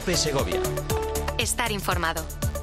COPE Segovia. Estar informado.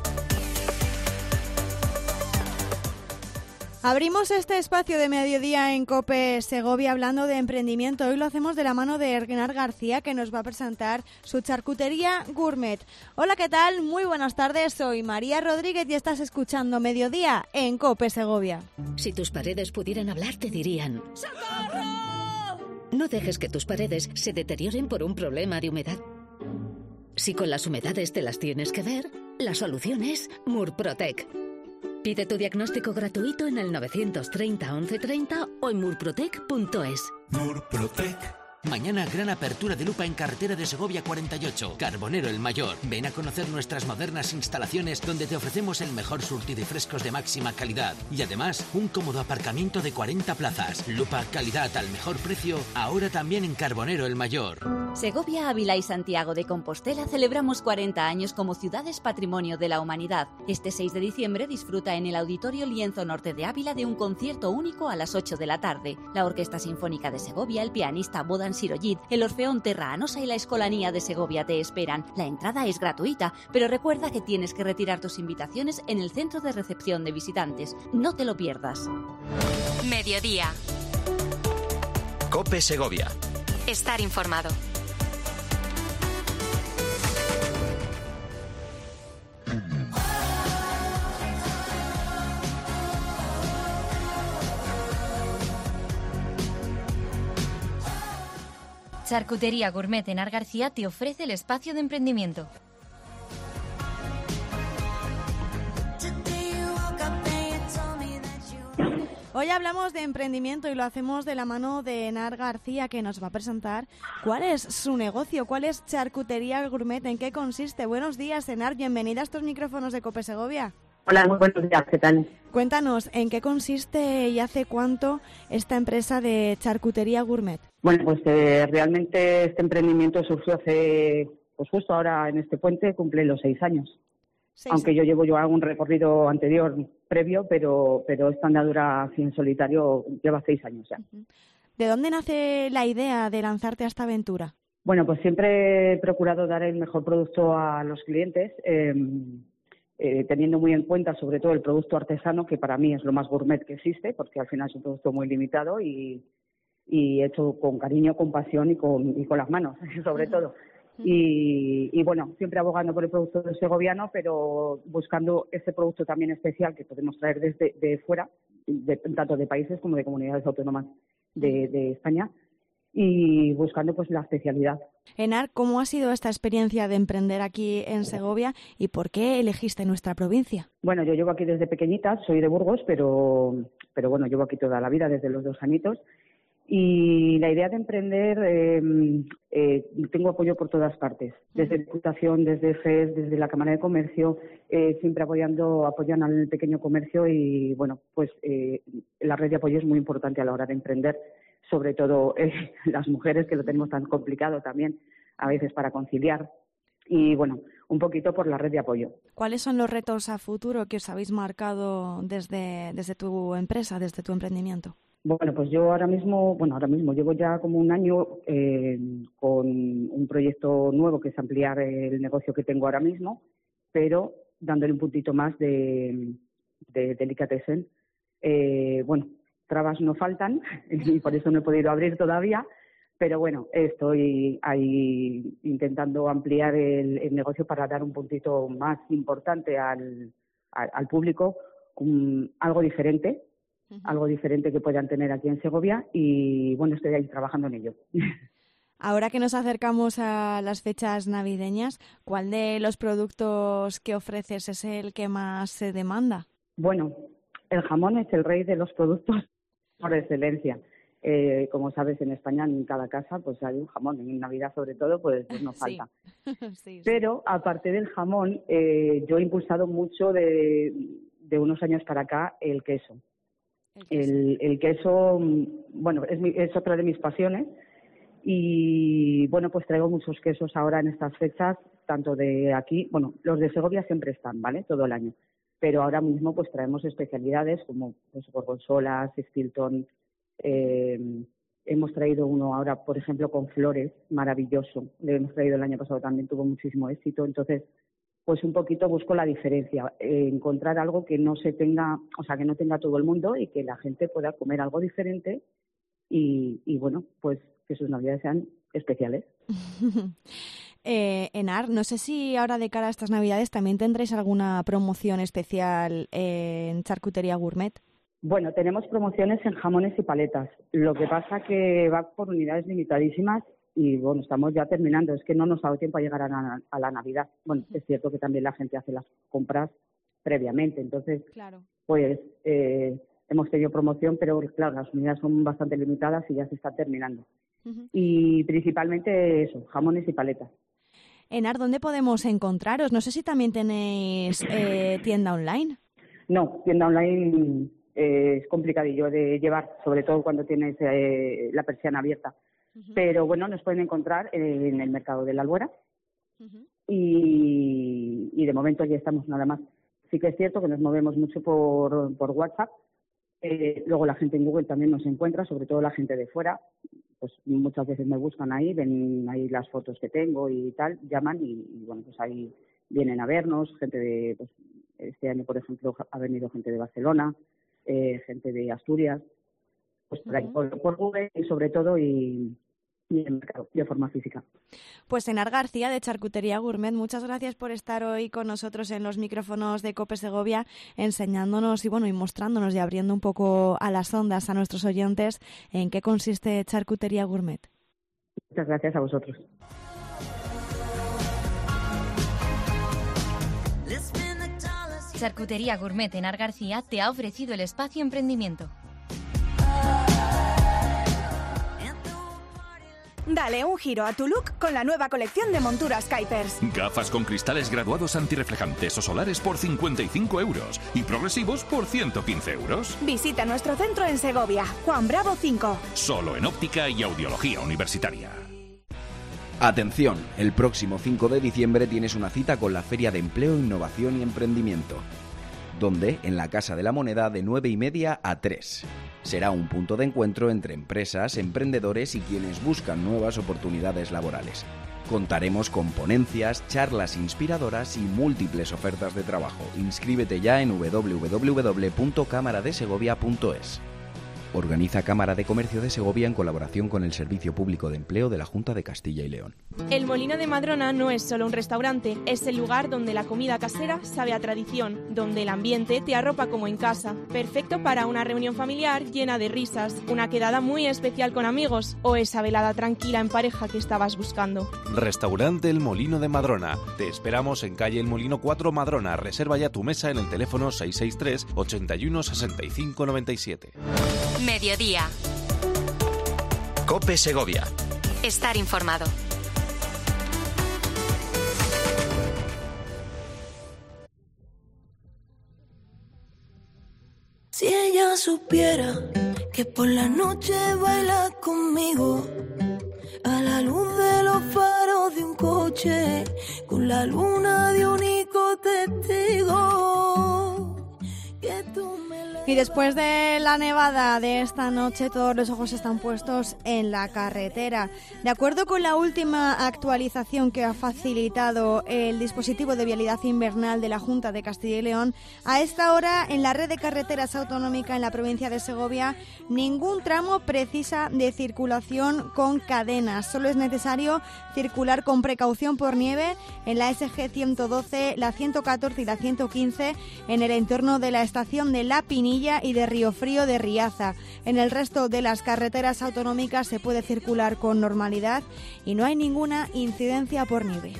Abrimos este espacio de mediodía en COPE Segovia hablando de emprendimiento. Hoy lo hacemos de la mano de Enar García, que nos va a presentar su charcutería gourmet. Hola, ¿qué tal? Muy buenas tardes. Soy María Rodríguez y estás escuchando Mediodía en COPE Segovia. Si tus paredes pudieran hablar, te dirían: ¡socorro! No dejes que tus paredes se deterioren por un problema de humedad. Si con las humedades te las tienes que ver, la solución es Murprotec. Pide tu diagnóstico gratuito en el 930 1130 o en murprotec.es. Murprotec. Mañana gran apertura de lupa en carretera de Segovia 48, Carbonero el Mayor. Ven a conocer nuestras modernas instalaciones donde te ofrecemos el mejor surtido y frescos de máxima calidad. Y además, un cómodo aparcamiento de 40 plazas. Lupa, calidad al mejor precio, ahora también en Carbonero el Mayor. Segovia, Ávila y Santiago de Compostela celebramos 40 años como ciudades patrimonio de la humanidad. Este 6 de diciembre disfruta en el Auditorio Lienzo Norte de Ávila de un concierto único a las 8 de la tarde. La Orquesta Sinfónica de Segovia, el pianista Bodan Sirollit, el Orfeón Terra Anosa y la Escolanía de Segovia te esperan. La entrada es gratuita, pero recuerda que tienes que retirar tus invitaciones en el centro de recepción de visitantes. No te lo pierdas. Mediodía. COPE Segovia. Estar informado. Charcutería Gourmet Enar García te ofrece el espacio de emprendimiento. Hoy hablamos de emprendimiento y lo hacemos de la mano de Enar García, que nos va a presentar cuál es su negocio, cuál es Charcutería Gourmet, en qué consiste. Buenos días, Enar, bienvenida a estos micrófonos de COPE Segovia. Hola, muy buenos días, ¿qué tal? Cuéntanos, ¿en qué consiste y hace cuánto esta empresa de Charcutería Gourmet? Bueno, pues realmente este emprendimiento surgió hace, pues justo ahora en este puente, cumple los 6 años. Aunque yo llevo un recorrido anterior, previo, pero esta andadura así en solitario lleva 6 años ya. ¿De dónde nace la idea de lanzarte a esta aventura? Bueno, pues siempre he procurado dar el mejor producto a los clientes, teniendo muy en cuenta sobre todo el producto artesano, que para mí es lo más gourmet que existe, porque al final es un producto muy limitado y hecho con cariño, con pasión y con las manos, sobre todo. Y bueno, siempre abogando por el producto segoviano, pero buscando ese producto también especial que podemos traer desde fuera, tanto de países como de comunidades autónomas de España, y buscando pues la especialidad. Enar, ¿cómo ha sido esta experiencia de emprender aquí en Segovia y por qué elegiste nuestra provincia? Bueno, yo llevo aquí desde pequeñita, soy de Burgos, pero bueno, llevo aquí toda la vida, desde los 2 añitos. Y la idea de emprender, tengo apoyo por todas partes, desde Diputación, desde FES, desde la Cámara de Comercio, siempre apoyan al pequeño comercio y, bueno, pues la red de apoyo es muy importante a la hora de emprender, sobre todo las mujeres, que lo tenemos tan complicado también a veces para conciliar. Y, bueno, un poquito por la red de apoyo. ¿Cuáles son los retos a futuro que os habéis marcado desde tu empresa, desde tu emprendimiento? Bueno, pues yo ahora mismo llevo ya como 1 año con un proyecto nuevo que es ampliar el negocio que tengo ahora mismo, pero dándole un puntito más de delicatessen. Bueno, trabas no faltan y por eso no he podido abrir todavía, pero bueno, estoy ahí intentando ampliar el negocio para dar un puntito más importante al público, algo diferente. Algo diferente que puedan tener aquí en Segovia y, bueno, estoy ahí trabajando en ello. Ahora que nos acercamos a las fechas navideñas, ¿cuál de los productos que ofreces es el que más se demanda? Bueno, el jamón es el rey de los productos por excelencia. Como sabes, en España, en cada casa, pues hay un jamón. En Navidad, sobre todo, pues no falta. Sí. Pero, aparte del jamón, yo he impulsado mucho de unos años para acá el queso. El queso, bueno, es otra de mis pasiones y, bueno, pues traigo muchos quesos ahora en estas fechas, tanto de aquí, bueno, los de Segovia siempre están, ¿vale?, todo el año, pero ahora mismo pues traemos especialidades como pues, gorgonzola, Stilton, Hemos traído uno ahora, por ejemplo, con flores, maravilloso. Le hemos traído el año pasado también, tuvo muchísimo éxito. Entonces, pues un poquito busco la diferencia, encontrar algo que no se tenga, o sea, que no tenga todo el mundo y que la gente pueda comer algo diferente y bueno, pues que sus navidades sean especiales. Enar, no sé si ahora de cara a estas navidades también tendréis alguna promoción especial en Charcutería Gourmet. Bueno, tenemos promociones en jamones y paletas. Lo que pasa que va por unidades limitadísimas y, bueno, estamos ya terminando. Es que no nos ha dado tiempo a llegar a la Navidad. Bueno, es cierto que también la gente hace las compras previamente. Entonces, claro, pues hemos tenido promoción, pero, claro, las unidades son bastante limitadas y ya se está terminando. Uh-huh. Y principalmente eso, jamones y paletas. Enar, ¿dónde podemos encontraros? No sé si también tenéis tienda online. No, tienda online... es complicadillo de llevar, sobre todo cuando tienes la persiana abierta. Uh-huh. Pero bueno, nos pueden encontrar en el mercado de la Albuera. Uh-huh. Y de momento ya estamos nada más. Sí que es cierto que nos movemos mucho por WhatsApp. Luego la gente en Google también nos encuentra, sobre todo la gente de fuera. Pues muchas veces me buscan ahí, ven ahí las fotos que tengo y tal, llaman y bueno, pues ahí vienen a vernos. Gente de, pues este año, por ejemplo, ha venido gente de Barcelona, gente de Asturias, pues por ahí, por Google y sobre todo y en el mercado, de forma física. Pues Enar García de Charcutería Gourmet, muchas gracias por estar hoy con nosotros en los micrófonos de COPE Segovia, enseñándonos y bueno, y mostrándonos y abriendo un poco a las ondas a nuestros oyentes en qué consiste Charcutería Gourmet. Muchas gracias a vosotros. Charcutería Gourmet Enar García te ha ofrecido el espacio emprendimiento. Dale un giro a tu look con la nueva colección de monturas Kuipers. Gafas con cristales graduados antirreflejantes o solares por 55 euros y progresivos por 115 euros. Visita nuestro centro en Segovia, Juan Bravo 5. Solo en óptica y audiología universitaria. Atención, el próximo 5 de diciembre tienes una cita con la Feria de Empleo, Innovación y Emprendimiento, donde en la Casa de la Moneda de 9:30 a 3. Será un punto de encuentro entre empresas, emprendedores y quienes buscan nuevas oportunidades laborales. Contaremos con ponencias, charlas inspiradoras y múltiples ofertas de trabajo. Inscríbete ya en www.cámaradesegovia.es. Organiza Cámara de Comercio de Segovia en colaboración con el Servicio Público de Empleo de la Junta de Castilla y León. El Molino de Madrona no es solo un restaurante, es el lugar donde la comida casera sabe a tradición, donde el ambiente te arropa como en casa, perfecto para una reunión familiar llena de risas, una quedada muy especial con amigos o esa velada tranquila en pareja que estabas buscando. Restaurante El Molino de Madrona. Te esperamos en calle El Molino 4 Madrona. Reserva ya tu mesa en el teléfono 663 81 65 97. Mediodía. COPE Segovia. Estar informado. Si ella supiera que por la noche baila conmigo a la luz de los faros de un coche con la luna de único testigo que tú me... Y después de la nevada de esta noche, todos los ojos están puestos en la carretera. De acuerdo con la última actualización que ha facilitado el dispositivo de vialidad invernal de la Junta de Castilla y León, a esta hora en la red de carreteras autonómica en la provincia de Segovia, ningún tramo precisa de circulación con cadenas. Solo es necesario circular con precaución por nieve en la SG 112, la 114 y la 115 en el entorno de la estación de La Pinilla y de Riofrío de Riaza. En el resto de las carreteras autonómicas se puede circular con normalidad y no hay ninguna incidencia por nieve.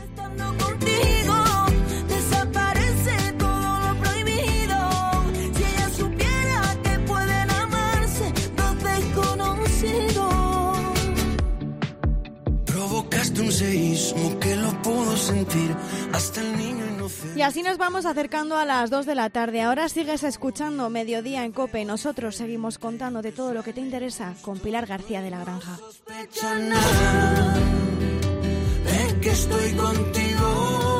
Provocaste un seísmo que lo puedo sentir hasta el niño inocente. Y así nos vamos acercando a las 2 de la tarde. Ahora sigues escuchando Mediodía en COPE. Nosotros seguimos contando de todo lo que te interesa con Pilar García de la Granja. Es que estoy contigo.